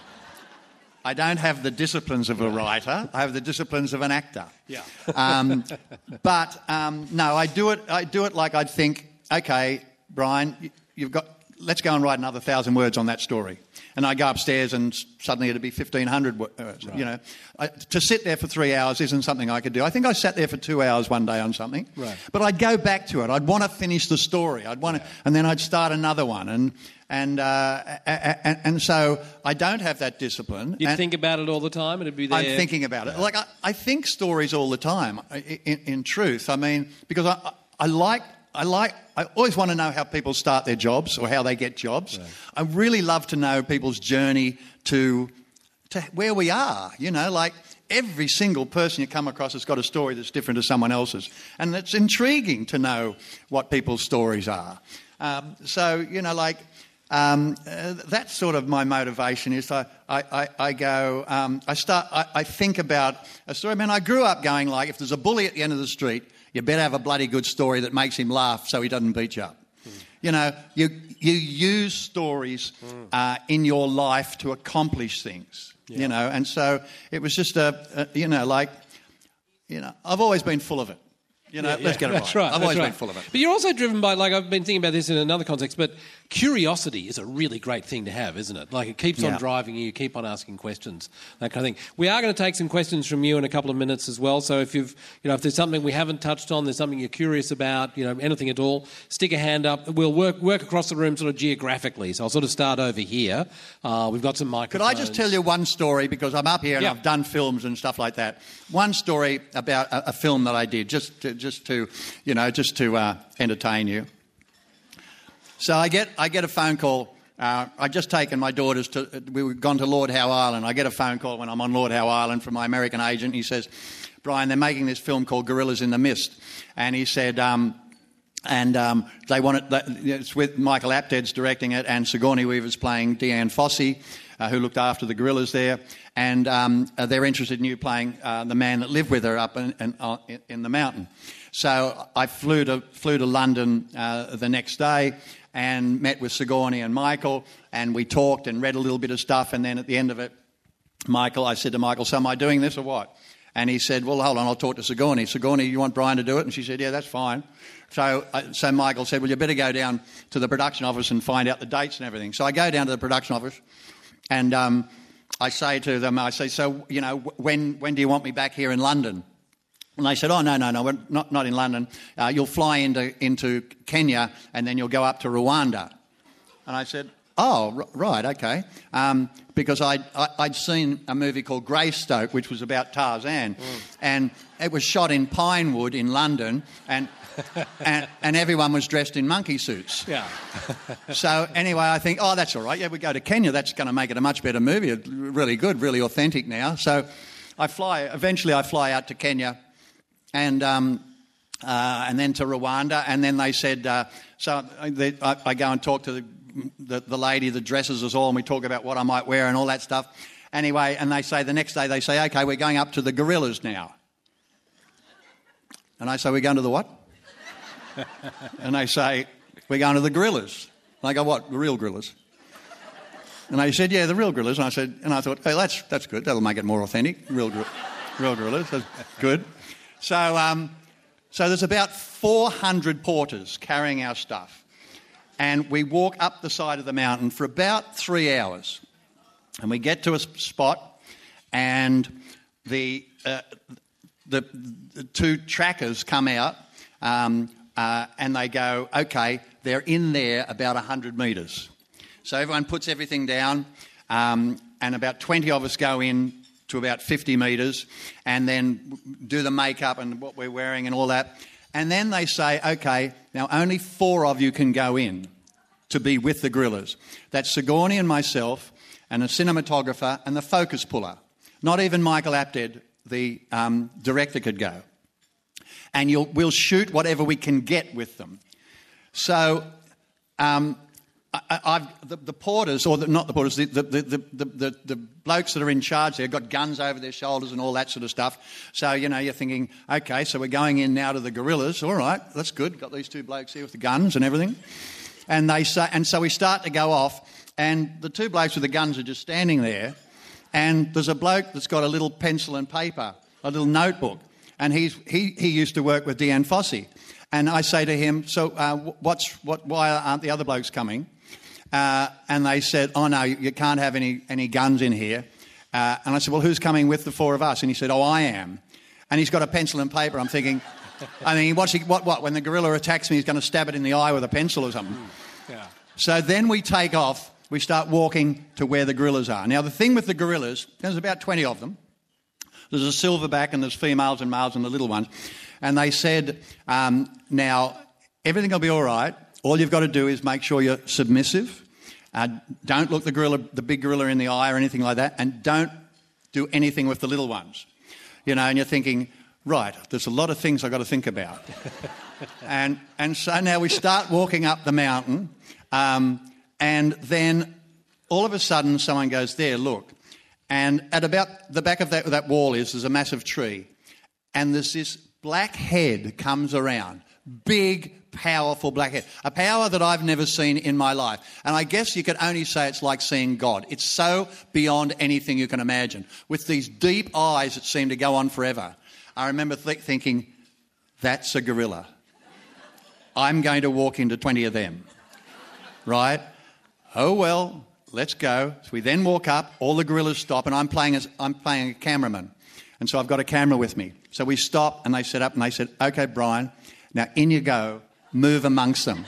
I don't have the disciplines of a writer. I have the disciplines of an actor. Yeah. Um, but um, no, I do it. I do it like I'd think. Okay, Brian, you've got. Let's go and write another thousand words on that story. And I go upstairs and suddenly it'd be fifteen hundred words. Right. You know, I, to sit there for three hours isn't something I could do. I think I sat there for two hours one day on something. Right. But I'd go back to it. I'd want to finish the story. I'd want to, and then I'd start another one. And and uh, and, and so I don't have that discipline. You'd and think about it all the time, and it'd be there. I'm thinking about it. Like I, I think stories all the time. In, in truth, I mean, because I I like. I like. I always want to know how people start their jobs or how they get jobs. Right. I really love to know people's journey to to where we are. You know, like every single person you come across has got a story that's different to someone else's, and it's intriguing to know what people's stories are. Um, so you know, like um, uh, that's sort of my motivation. Is I I, I, I go. Um, I start. I, I think about a story. I mean, I grew up going like, if there's a bully at the end of the street, you better have a bloody good story that makes him laugh so he doesn't beat you up. Mm. You know, you you use stories mm. uh, in your life to accomplish things, yeah. you know, and so it was just a, a, you know, like, you know, I've always been full of it. You know, yeah, let's yeah, get it that's right. right. I've that's always right. been full of it. But you're also driven by, like, I've been thinking about this in another context, but curiosity is a really great thing to have, isn't it? Like, it keeps yeah. on driving you, you keep on asking questions, that kind of thing. We are going to take some questions from you in a couple of minutes as well, so if you've, you know, if there's something we haven't touched on, there's something you're curious about, you know, anything at all, stick a hand up. We'll work work across the room sort of geographically, so I'll sort of start over here. Uh, we've got some microphones. Could I just tell you one story, because I'm up here and yeah. I've done films and stuff like that. One story about a, a film that I did, just to, just to, you know, just to uh, entertain you. So I get I get a phone call. Uh, I'd just taken my daughters to, we were gone to Lord Howe Island. I get a phone call when I'm on Lord Howe Island from my American agent. He says, Brian, they're making this film called Gorillas in the Mist. And he said, um, and um, they want it, it's with Michael Apted's directing it, and Sigourney Weaver's playing Deanne Fossey, uh, who looked after the gorillas there. And um, uh, they're interested in you playing uh, the man that lived with her up in, in, uh, in the mountain. So I flew to flew to London uh, the next day and met with Sigourney and Michael, and we talked and read a little bit of stuff, and then at the end of it, Michael, I said to Michael, so am I doing this or what? And he said, well, hold on, I'll talk to Sigourney. Sigourney, you want Brian to do it? And she said, yeah, that's fine. So uh, so Michael said, well, you better go down to the production office and find out the dates and everything. So I go down to the production office, and um, I say to them, I say, so, you know, when when do you want me back here in London? And they said, oh, no, no, no, we're not, not in London. Uh, you'll fly into, into Kenya and then you'll go up to Rwanda. And I said, oh, r- right, okay. Um, because I'd, I, I'd seen a movie called Greystoke, which was about Tarzan. Mm. And it was shot in Pinewood in London, and and, and everyone was dressed in monkey suits. Yeah. So anyway, I think, oh, that's all right. Yeah, we go to Kenya. That's going to make it a much better movie. It's really good, really authentic now. So I fly, eventually I fly out to Kenya, and um, uh, and then to Rwanda, and then they said, uh, so they, I, I go and talk to the, the the lady that dresses us all, and we talk about what I might wear and all that stuff, Anyway, and they say the next day, they say, OK, we're going up to the gorillas now. And I say, we're going to the what? And they say, we're going to the gorillas. And I go, what, the real gorillas? And they said, yeah, the real gorillas. And I said, and I thought, hey, that's that's good. That'll make it more authentic. Real, real gorillas. That's good. So, um, so there's about four hundred porters carrying our stuff, and we walk up the side of the mountain for about three hours, and we get to a spot, and the uh, the, the two trackers come out, um, uh, and they go, okay, they're in there about one hundred metres. So everyone puts everything down, um, and about twenty of us go in to about fifty metres and then do the makeup and what we're wearing and all that. And then they say, OK, now only four of you can go in to be with the gorillas. That's Sigourney and myself and a cinematographer and the focus puller. Not even Michael Apted, the um, director, could go. And you'll, we'll shoot whatever we can get with them. So... Um, I, I've, the, the porters, or the, not the porters, the, the, the, the, the, the blokes that are in charge there got guns over their shoulders and all that sort of stuff. So, you know, you're thinking, OK, so we're going in now to the gorillas. All right, that's good. Got these two blokes here with the guns and everything. And they say, and so we start to go off, and the two blokes with the guns are just standing there, and there's a bloke that's got a little pencil and paper, a little notebook, and he's, he, he used to work with Deanne Fossey. And I say to him, so uh, what's, what, why aren't the other blokes coming? Uh, and they said, oh, no, you can't have any, any guns in here. Uh, and I said, well, who's coming with the four of us? And he said, oh, I am. And he's got a pencil and paper. I'm thinking, I mean, what's he, what, what? When the gorilla attacks me, he's going to stab it in the eye with a pencil or something. Yeah. So then we take off. We start walking to where the gorillas are. Now, the thing with the gorillas, there's about twenty of them. There's a silverback and there's females and males and the little ones. And they said, um, now, everything will be all right. All you've got to do is make sure you're submissive. Uh, don't look the gorilla, the big gorilla in the eye or anything like that, and don't do anything with the little ones. You know, and you're thinking, right, there's a lot of things I've got to think about. and and so now we start walking up the mountain, um, and then all of a sudden someone goes, there, look. And at about the back of that, that wall is, there's a massive tree, and there's this black head comes around, big, powerful black head, a power that I've never seen in my life. And I guess you could only say it's like seeing God. It's so beyond anything you can imagine, with these deep eyes that seem to go on forever. I remember th- thinking, that's a gorilla. I'm going to walk into twenty of them, right? Oh, well, let's go. So we then walk up, all the gorillas stop, and I'm playing as I'm playing a cameraman. And so I've got a camera with me. So we stop, and they set up, and they said, OK, Brian, now in you go. Move amongst them.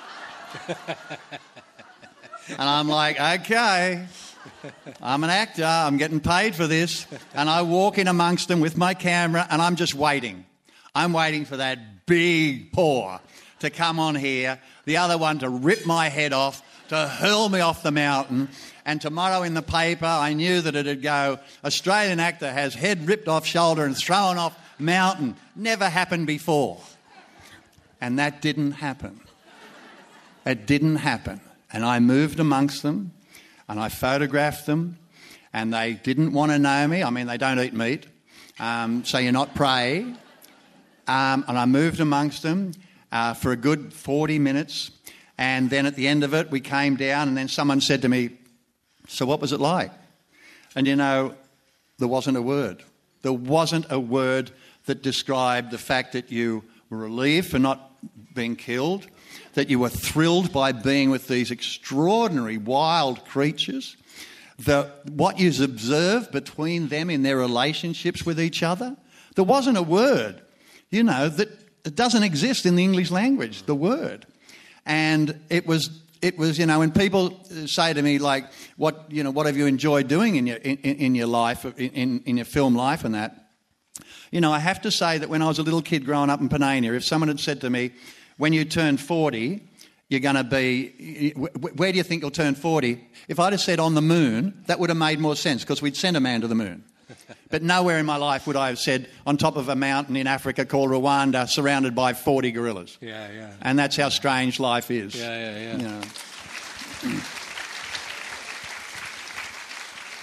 And I'm like, okay, I'm an actor, I'm getting paid for this. And I walk in amongst them with my camera and I'm just waiting. I'm waiting for that big paw to come on here, the other one to rip my head off, to hurl me off the mountain. And tomorrow in the paper, I knew that it'd go, Australian actor has head ripped off shoulder and thrown off mountain. Never happened before. And that didn't happen. It didn't happen. And I moved amongst them and I photographed them and they didn't want to know me. I mean, they don't eat meat, um, so you're not prey. Um, and I moved amongst them uh, for a good forty minutes. And then at the end of it, we came down and then someone said to me, so what was it like? And, you know, there wasn't a word. There wasn't a word that described the fact that you were relieved for not being killed, that you were thrilled by being with these extraordinary wild creatures, the, what you observed between them in their relationships with each other. There wasn't a word, you know, that it doesn't exist in the English language, the word. And it was, it was, you know, when people say to me, like, what, you know, what have you enjoyed doing in your, in, in your life, in, in your film life and that, you know, I have to say that when I was a little kid growing up in Panania, if someone had said to me, when you turn forty, you're going to be, where do you think you'll turn forty? If I'd have said on the moon, that would have made more sense because we'd send a man to the moon. But nowhere in my life would I have said on top of a mountain in Africa called Rwanda, surrounded by forty gorillas. Yeah, yeah. And that's how strange life is. Yeah, yeah, yeah. You know.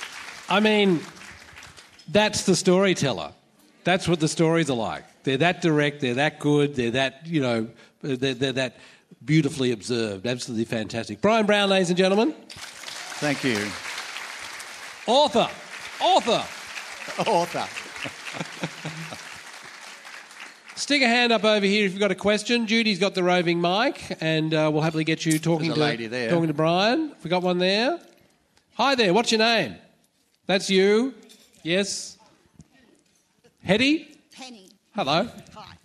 I mean, that's the storyteller. That's what the stories are like. They're that direct, they're that good, they're that, you know, they're, they're that beautifully observed. Absolutely fantastic. Brian Brown, ladies and gentlemen. Thank you. Author. Author. Author. Stick a hand up over here if you've got a question. Judy's got the roving mic, and uh, we'll happily get you talking There's a to lady there. talking to Brian. We got one there. Hi there. What's your name? That's you. Yes. Hetty. Penny. Hello. Hi.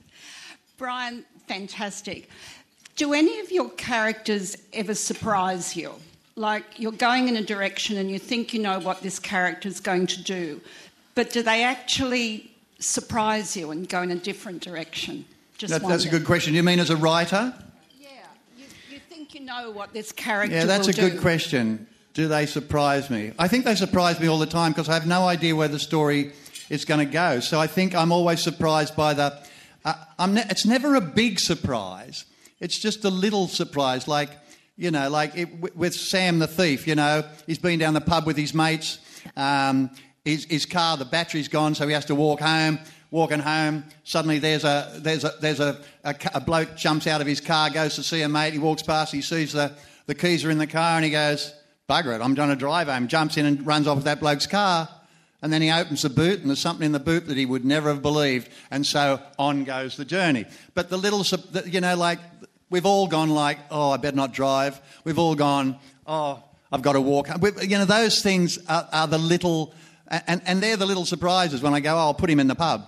Brian, fantastic. Do any of your characters ever surprise you? Like you're going in a direction and you think you know what this character's going to do, but do they actually surprise you and go in a different direction? Just that, that's a good question. You mean as a writer? Yeah. You, you think you know what this character Yeah, that's will a do. good question. Do they surprise me? I think they surprise me all the time because I have no idea where the story is going to go. So I think I'm always surprised by the... Uh, I'm ne- it's never a big surprise. It's just a little surprise, like... You know, like it, with Sam the thief, you know, he's been down the pub with his mates. Um, his, his car, the battery's gone, so he has to walk home. Walking home, suddenly there's a there's a there's a, a, a bloke jumps out of his car, goes to see a mate. He walks past, he sees the, the keys are in the car, and he goes, "Bugger it, I'm trying to drive home." Jumps in and runs off with that bloke's car, and then he opens the boot, and there's something in the boot that he would never have believed, and so on goes the journey. But the little, you know, like. We've all gone like, oh, I better not drive. We've all gone, oh, I've got to walk. We've, you know, those things are, are the little, and, and they're the little surprises when I go, oh, I'll put him in the pub.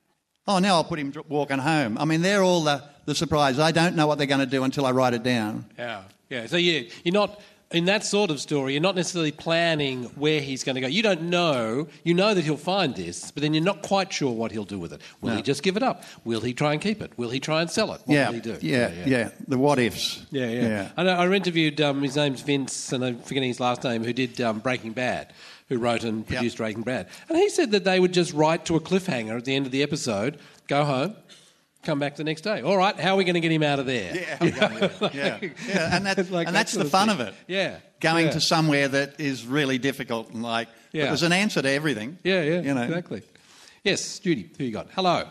Oh, now I'll put him walking home. I mean, they're all the, the surprises. I don't know what they're going to do until I write it down. Yeah, yeah. So you, you're not, in that sort of story, you're not necessarily planning where he's going to go. You don't know. You know that he'll find this, but then you're not quite sure what he'll do with it. Will No. he just give it up? Will he try and keep it? Will he try and sell it? What yeah, will he do? Yeah, yeah, yeah. The what ifs. Yeah, yeah. yeah. I, know, I interviewed, um, his name's Vince, and I'm forgetting his last name, who did um, Breaking Bad, who wrote and produced Yep. Breaking Bad. And he said that they would just write to a cliffhanger at the end of the episode, go home, come back the next day. All right, how are we going to get him out of there? Yeah, yeah, yeah. yeah. And, that, Like and that that's sort the of fun thing. of it. Yeah. Going yeah. to somewhere that is really difficult and like, Yeah. but there's an answer to everything. Yeah, yeah, you know. exactly. Yes, Judy, who you got? Hello.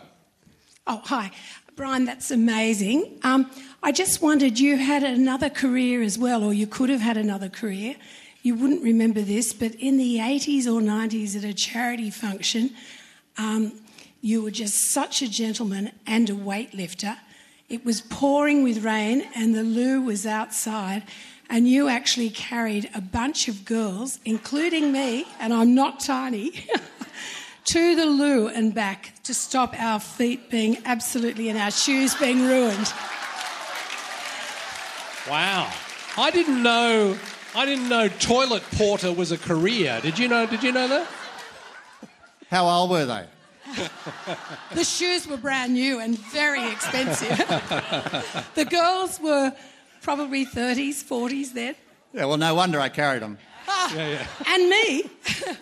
Oh, hi. Brian, that's amazing. Um, I just wondered, you had another career as well, or you could have had another career. You wouldn't remember this, but in the eighties or nineties at a charity function, um, you were just such a gentleman and a weightlifter. It was pouring with rain and the loo was outside, and you actually carried a bunch of girls, including me, and I'm not tiny, to the loo and back to stop our feet being absolutely and our shoes being ruined. Wow. I didn't know I didn't know toilet porter was a career. Did you know did you know that? How old were they? The shoes were brand new and very expensive. The girls were probably thirties, forties then. Yeah, well, no wonder I carried them. Ah, Yeah, yeah. and me.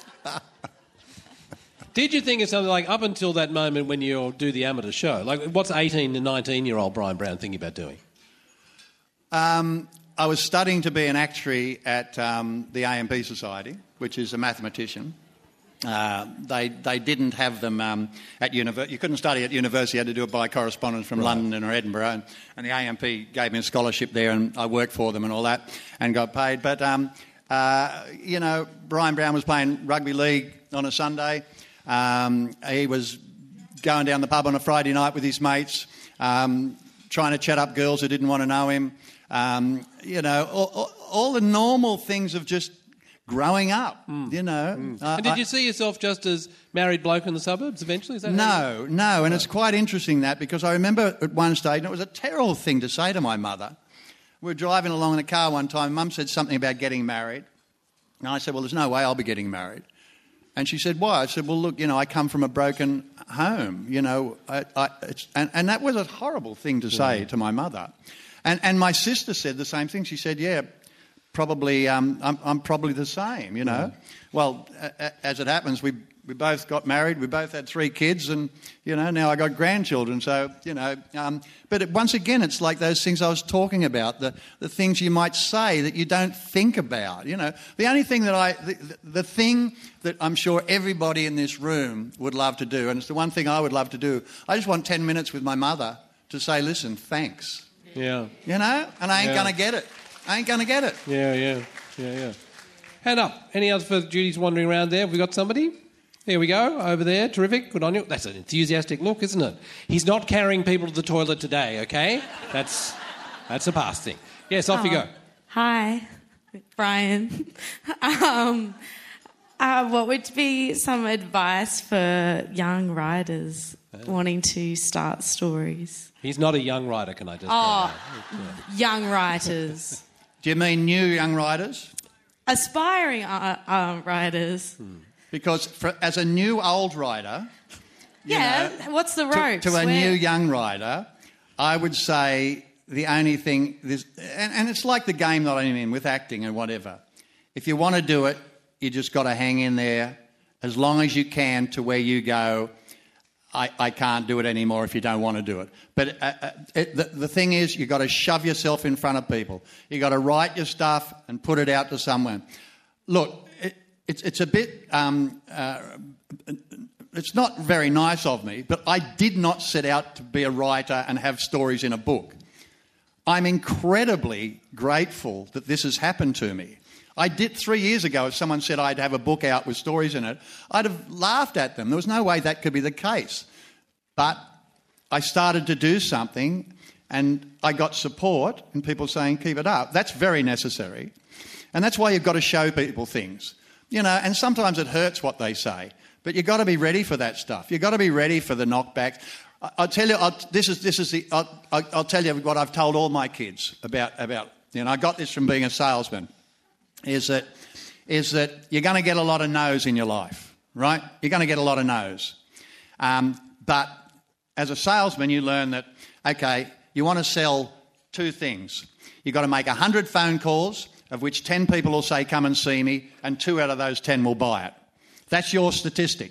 Did you think of something like up until that moment when you do the amateur show? Like, what's eighteen to nineteen-year-old Brian Brown thinking about doing? Um, I was studying to be an actuary at um, the A M P Society, which is a mathematician. Uh, they they didn't have them um, at university. You couldn't study at university. You had to do it by correspondence from Right. London or Edinburgh. And, and the A M P gave me a scholarship there, and I worked for them and all that, and got paid. But um, uh, you know, Brian Brown was playing rugby league on a Sunday. Um, he was going down the pub on a Friday night with his mates, um, trying to chat up girls who didn't want to know him. Um, you know, all, all, all the normal things of just growing up, you know. Mm. Uh, and did I- you see yourself just as married bloke in the suburbs eventually? Is that how you- No, no, and it's quite interesting that, because I remember at one stage, and it was a terrible thing to say to my mother. We were driving along in a car one time, Mum said something about getting married, and I said, well, there's no way I'll be getting married. And she said, why? I said, well, look, you know, I come from a broken home, you know, I, I, it's, and, and that was a horrible thing to say Yeah. to my mother. And, and my sister said the same thing. She said, yeah, probably, um, I'm, I'm probably the same, you know. Yeah. Well, a, a, as it happens, we we both got married, we both had three kids, and, you know, now I got grandchildren. So, you know, um, but it, once again, it's like those things I was talking about, the, the things you might say that you don't think about, you know. The only thing that I, the, the thing that I'm sure everybody in this room would love to do, and it's the one thing I would love to do, I just want ten minutes with my mother to say, listen, thanks. Yeah. You know, and I ain't Yeah. going to get it. I ain't going to get it. Yeah, yeah, yeah, yeah. Hand up. Any others for Judy's wandering around there? Have we got somebody? There we go, over there. Terrific. Good on you. That's an enthusiastic look, isn't it? He's not carrying people to the toilet today, okay? That's that's a past thing. Yes, off oh, you go. Hi, Brian. um, uh, what would be some advice for young writers uh, wanting to start stories? He's not a young writer, can I just Oh, yeah. young writers. Do you mean new young writers? Aspiring uh, uh, writers. Hmm. Because for, as a new old writer... Yeah, know, what's the ropes? To, to a Where... new young writer, I would say the only thing... This, and, and it's like the game that I'm in with acting and whatever. If you want to do it, you just got to hang in there as long as you can to where you go, I, I can't do it anymore if you don't want to do it. But uh, uh, it, the, the thing is, you've got to shove yourself in front of people. You've got to write your stuff and put it out to someone. Look... It, It's it's a bit, um, uh, it's not very nice of me, but I did not set out to be a writer and have stories in a book. I'm incredibly grateful that this has happened to me. I did three years ago, if someone said I'd have a book out with stories in it, I'd have laughed at them. There was no way that could be the case. But I started to do something and I got support and people saying, keep it up. That's very necessary. And that's why you've got to show people things. You know, and sometimes it hurts what they say, but you've got to be ready for that stuff. You've got to be ready for the knockbacks. I, I'll tell you, I'll, this is this is the. I'll, I'll tell you what I've told all my kids about about. You know, I got this from being a salesman. Is that is that you're going to get a lot of no's in your life, right? You're going to get a lot of no's, um, but as a salesman, you learn that okay, you want to sell two things. You've got to make a hundred phone calls, of which ten people will say, come and see me, and two out of those ten will buy it. That's your statistic.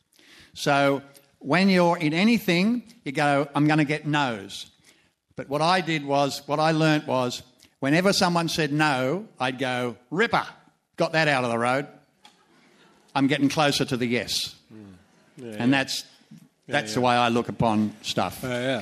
So when you're in anything, you go, I'm going to get no's. But what I did was, what I learnt was, whenever someone said no, I'd go, ripper, got that out of the road. I'm getting closer to the yes. Mm. Yeah, and yeah. that's that's yeah, yeah. the way I look upon stuff. Uh, yeah.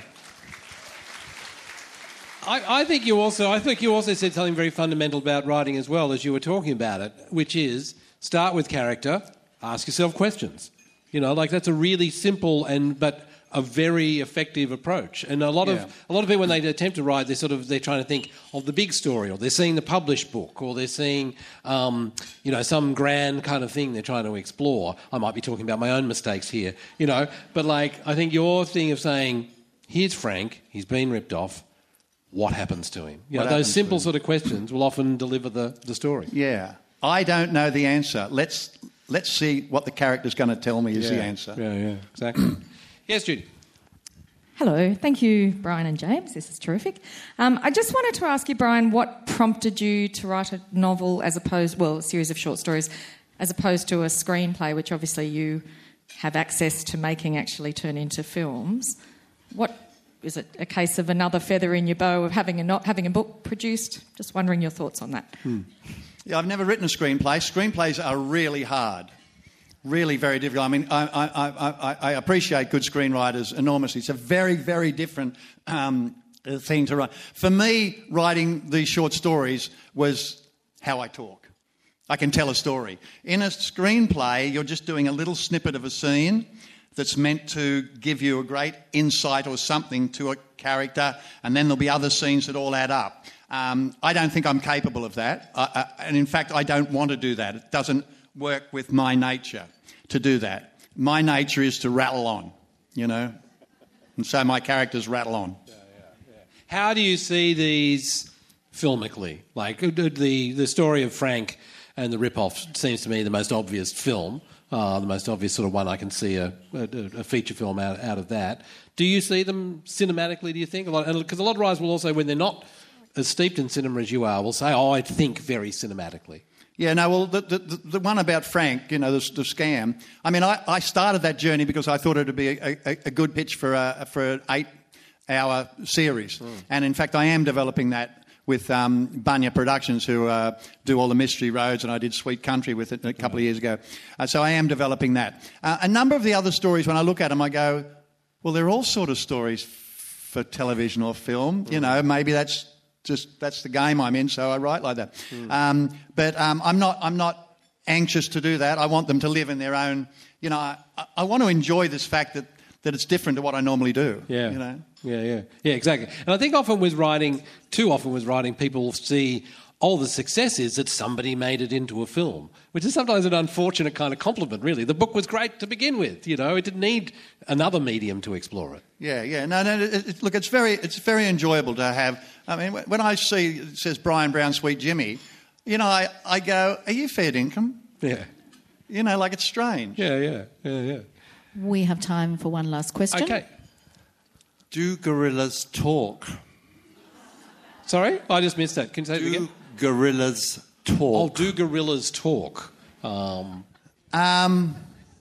I, I think you also I think you also said something very fundamental about writing as well, as you were talking about it, which is start with character, ask yourself questions. You know, like that's a really simple and but a very effective approach. And a lot yeah. of a lot of people when they attempt to write, they're sort of they're trying to think of the big story, or they're seeing the published book, or they're seeing um, you know some grand kind of thing they're trying to explore. I might be talking about my own mistakes here, you know, but like I think your thing of saying, here's Frank, he's been ripped off. What happens to him? You know, those simple sort of questions will often deliver the, the story. Yeah. I don't know the answer. Let's let's see what the character's going to tell me is yeah. the answer. Yeah, yeah, exactly. Yes, Judy. Hello. Thank you, Brian and James. This is terrific. Um, I just wanted to ask you, Brian, what prompted you to write a novel as opposed, well, a series of short stories, as opposed to a screenplay, which obviously you have access to making actually turn into films. What... Is it a case of another feather in your bow of having a not having a book produced? Just wondering your thoughts on that. Hmm. Yeah, I've never written a screenplay. Screenplays are really hard, really very difficult. I mean, I, I, I, I appreciate good screenwriters enormously. It's a very, very different um, thing to write. For me, writing these short stories was how I talk. I can tell a story. In a screenplay, you're just doing a little snippet of a scene that's meant to give you a great insight or something to a character, and then there'll be other scenes that all add up. Um, I don't think I'm capable of that, I, I, and in fact, I don't want to do that. It doesn't work with my nature to do that. My nature is to rattle on, you know, and so my characters rattle on. Yeah, yeah, yeah. How do you see these filmically? Like the the story of Frank and the rip-off seems to me the most obvious film. Uh, the most obvious sort of one I can see a, a, a feature film out, out of that. Do you see them cinematically, do you think? Because a, a lot of writers will also, when they're not as steeped in cinema as you are, will say, oh, I think very cinematically. Yeah, no, well, the, the, the one about Frank, you know, the, the scam, I mean, I, I started that journey because I thought it would be a, a, a good pitch for, a, for an eight-hour series. Mm. And, in fact, I am developing that with um, Bunya Productions, who uh, do all the Mystery Roads, and I did Sweet Country with it a couple of years ago. Uh, so I am developing that. Uh, a number of the other stories, when I look at them, I go, well, they're all sort of stories for television or film. Mm. You know, maybe that's... Just that's the game I'm in, so I write like that. Mm. Um, but um, I'm not. I'm not anxious to do that. I want them to live in their own. You know, I, I want to enjoy this fact that, that it's different to what I normally do. Yeah. You know. Yeah, yeah, yeah, exactly. And I think often with writing, too often with writing, people see, oh, the success is that somebody made it into a film, which is sometimes an unfortunate kind of compliment, really. The book was great to begin with, you know. It didn't need another medium to explore it. Yeah, yeah. No, no. It, it, look, it's very, it's very enjoyable to have. I mean, when I see it says Brian Brown, Sweet Jimmy, you know, I, I go, are you fair dinkum? Yeah. You know, like it's strange. Yeah, yeah, yeah, yeah. We have time for one last question. Okay. Do gorillas talk? Sorry? I just missed that. Can you say do it again? Gorillas talk? Oh, do gorillas talk? Um... um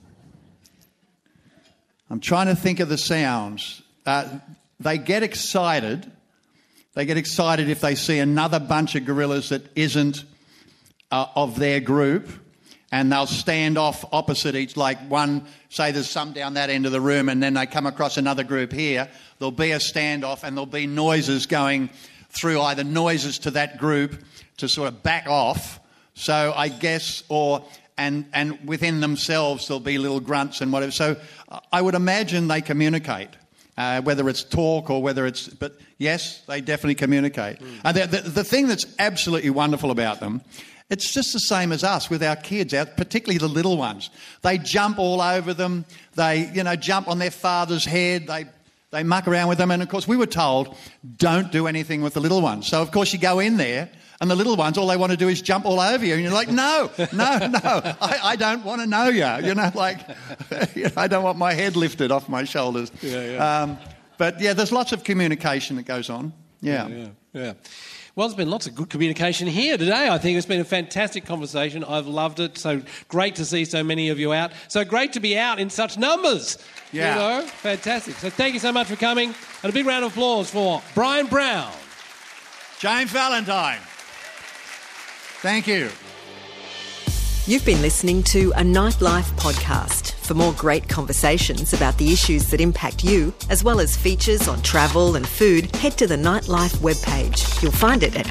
I'm trying to think of the sounds. Uh, they get excited. They get excited if they see another bunch of gorillas that isn't uh, of their group, and they'll stand off opposite each, like one, say there's some down that end of the room, and then they come across another group here. There'll be a standoff, and there'll be noises going through, either noises to that group to sort of back off. So I guess, or... And, and within themselves, there'll be little grunts and whatever. So I would imagine they communicate, uh, whether it's talk or whether it's... But yes, they definitely communicate. Mm. And the, the, the thing that's absolutely wonderful about them, it's just the same as us with our kids, our, particularly the little ones. They jump all over them. They, you know, jump on their father's head. They... They muck around with them. And, of course, we were told, don't do anything with the little ones. So, of course, you go in there and the little ones, all they want to do is jump all over you. And you're like, no, no, no, I, I don't want to know you. You know, like, you know, I don't want my head lifted off my shoulders. Yeah, yeah. Um, but, yeah, there's lots of communication that goes on. Yeah. Yeah, yeah, yeah. Well, there's been lots of good communication here today. I think it's been a fantastic conversation. I've loved it. So great to see so many of you out. So great to be out in such numbers. Yeah. You know, fantastic. So thank you so much for coming. And a big round of applause for Brian Brown. James Valentine. Thank you. You've been listening to a Nightlife podcast. For more great conversations about the issues that impact you, as well as features on travel and food, head to the Nightlife webpage. You'll find it at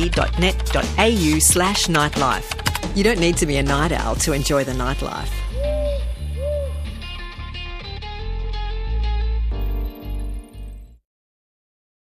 abc.net.au slash nightlife. You don't need to be a night owl to enjoy the nightlife.